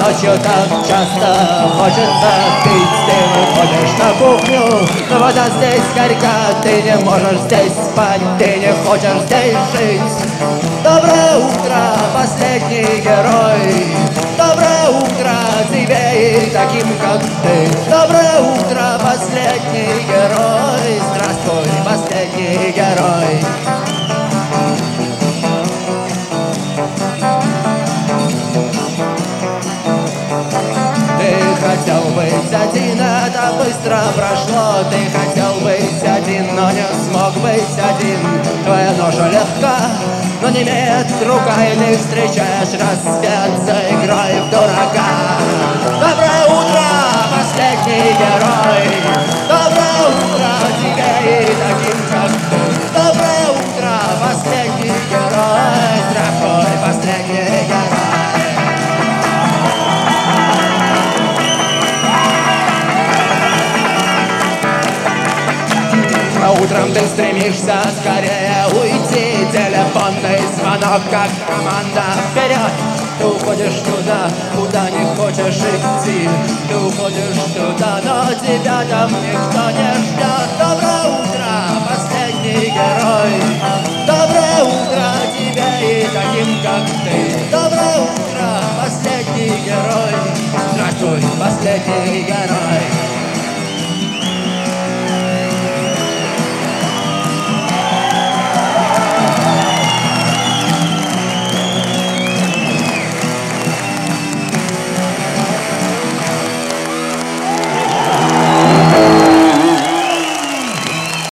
ночью так часто хочется пить. Ты выходишь на кухню, но вода здесь горька. Ты не можешь здесь спать, ты не хочешь здесь жить. Доброе утро, последний герой. Доброе утро тебе и таким, как ты. Доброе утро, последний герой. Здравствуй, последний герой. Ты хотел быть один, это быстро прошло. Ты хотел быть один, но не смог быть один. Твоя ножа легка, но не имеет рука, и ты встречаешь рассвет за игрой в дурака. Доброе утро, последний герой. Доброе утро тебе и таким, как ты. Доброе утро, последний герой. Здравствуй, последний герой. Утром ты стремишься скорее уйти. Телефонный звонок, как команда вперед. Ты уходишь туда, куда не хочешь идти. Ты уходишь туда, но тебя там никто не ждет. Доброе утро, последний герой. Доброе утро тебе и таким, как ты. Доброе утро, последний герой. Здравствуй, последний герой.